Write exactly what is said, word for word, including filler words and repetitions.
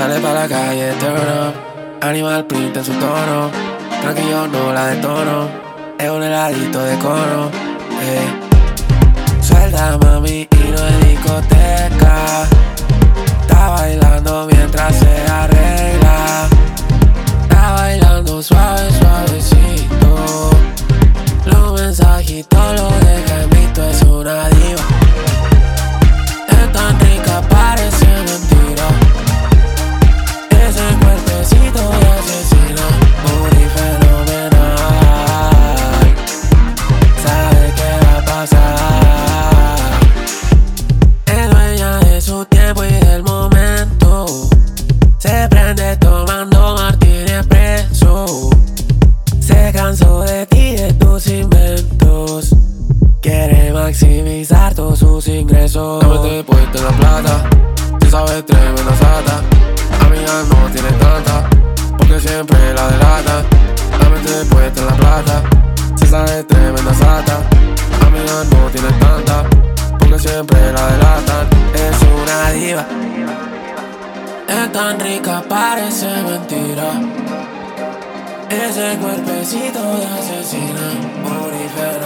sale pa' la calle, turn up. Animal print en su tono. Tranquilo, no la detono. Es un heladito de cono. Eh. Suelta, mami, y no es discoteca. Está bailando mientras se arregla. Está bailando suave, suavecito. Los mensajitos los deja en visto, es una diva. Es tan rica, parece mentira. Ese cuerpecito de asesina, muy fenomenal. Sabe qué va a pasar. Es dueña de su tiempo y del momento. Se prende tomando Martini Espresso. Se cansó de ti, de tus inventos. Quiere maximizar todos sus ingresos. La mente puesta en la plata. Tú sabes, tremenda sata. Amiga no tiene tanta, porque siempre la delata. La mente puesta en la plata. Si sabes, tremenda sata. Amiga no tiene tanta, porque siempre la delatan. Es una diva. Es tan rica, parece mentira. Ese cuerpecito de asesina, muy fenomenal.